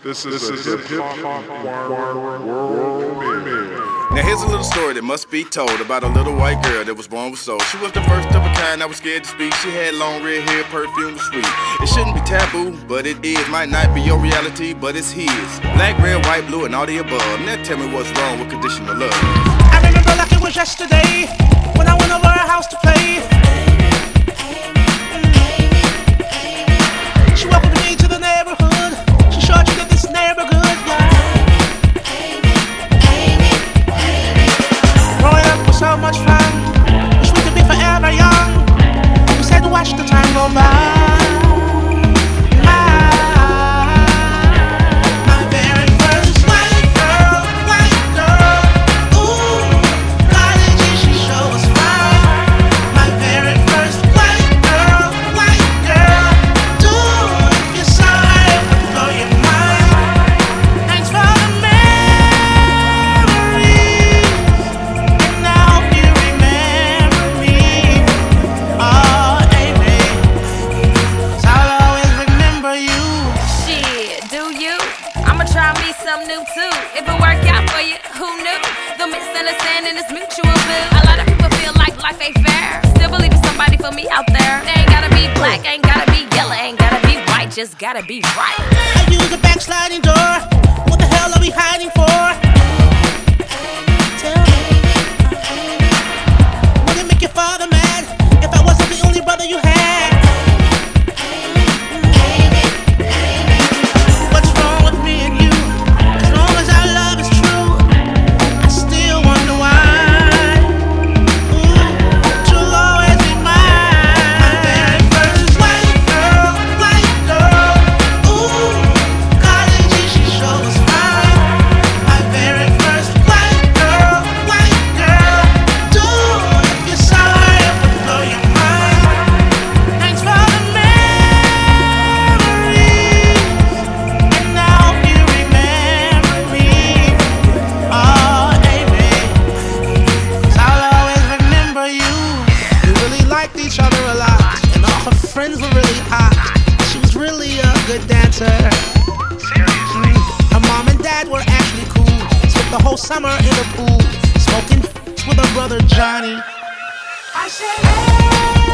This is a hip-hop world premiere. Now here's a little story that must be told about a little white girl that was born with soul. She was the first of a kind that was scared to speak. She had long red hair, perfume was sweet. It shouldn't be taboo, but it is. Might not be your reality, but it's his. Black, red, white, blue, and all the above. Now tell me what's wrong with conditional love. I remember like it was yesterday when I went over her house to play. She welcomed me to the neighborhood. She showed you that this neighborhood life. Growing up was so much fun. Wish we could be forever young. We said to watch the time go by. Something new too. If it work out for you, who knew? The misunderstanding is mutual, boo. A lot of people feel like life ain't fair. Still believe there's somebody for me out there. They ain't gotta be black, ain't gotta be yellow, ain't gotta be white, just gotta be right. I use a backsliding door. What the hell are we hiding for? Tell me. Would it make your father mad if I wasn't the only brother you had? Each other a lot, and all her friends were really hot. She was really a good dancer. Her mom and dad were actually cool. Spent the whole summer in the pool, smoking with her brother Johnny. I said, hey.